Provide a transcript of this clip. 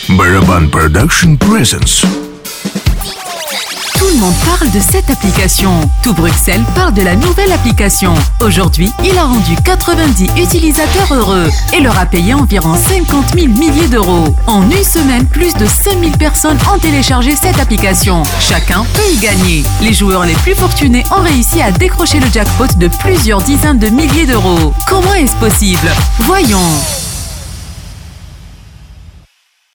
Baraban Production Presents. Tout le monde parle de cette application. Tout Bruxelles parle de la nouvelle application. Aujourd'hui, il a rendu 90 utilisateurs heureux et leur a payé environ 50 000 milliers d'euros. En une semaine, plus de 5 000 personnes ont téléchargé cette application. Chacun peut y gagner. Les joueurs les plus fortunés ont réussi à décrocher le jackpot de plusieurs dizaines de milliers d'euros. Comment est-ce possible? Voyons.